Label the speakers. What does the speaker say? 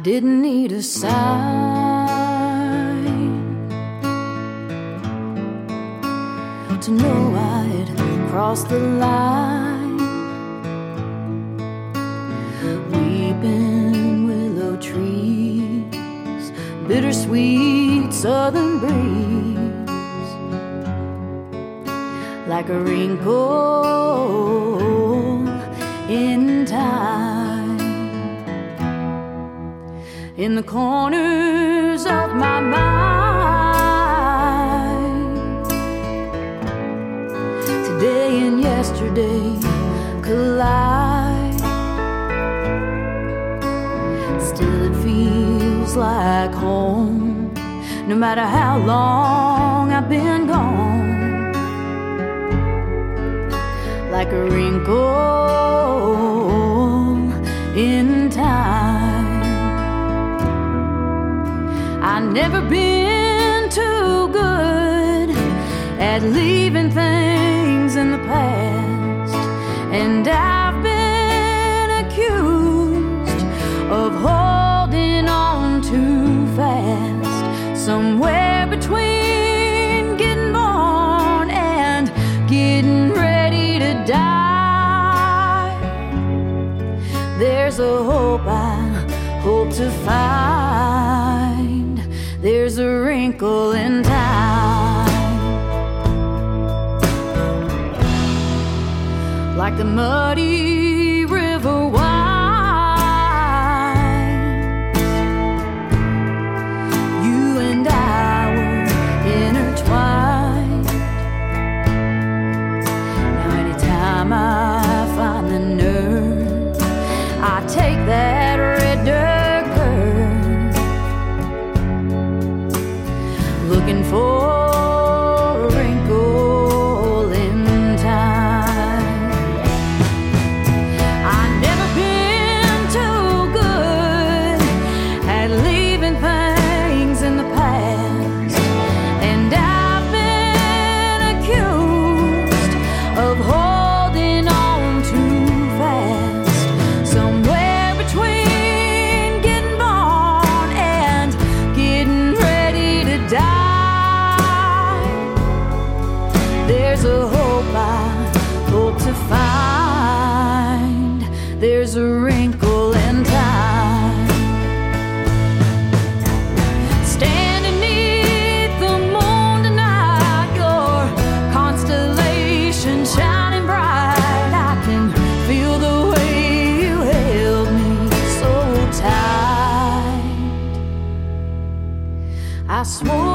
Speaker 1: didn't need a sign to know I'd crossed the line. Weeping willow trees, bittersweet southern breeze, like a wrinkle in time, in the corners of my mind. Today and yesterday collide. Still it feels like home, no matter how long I've been gone. Like a wrinkle in time. I've never been too good at leaving things in the past, and I've been accused of holding on too fast. Somewhere between getting born and getting ready to die, there's a hope I hope to find. There's a wrinkle in time, like the muddy river winds. You and I were intertwined. Now anytime I find the nerve, I take that red dirt curve, looking for a wrinkle in time. I've never been too good at leaving things in the past, and I've been accused of holding on too fast. Somewhere between getting born and getting ready to die, there's a hope I hope to find. There's a wrinkle in time. Standing neath the moon tonight, your constellation shining bright. I can feel the way you held me so tight. I swore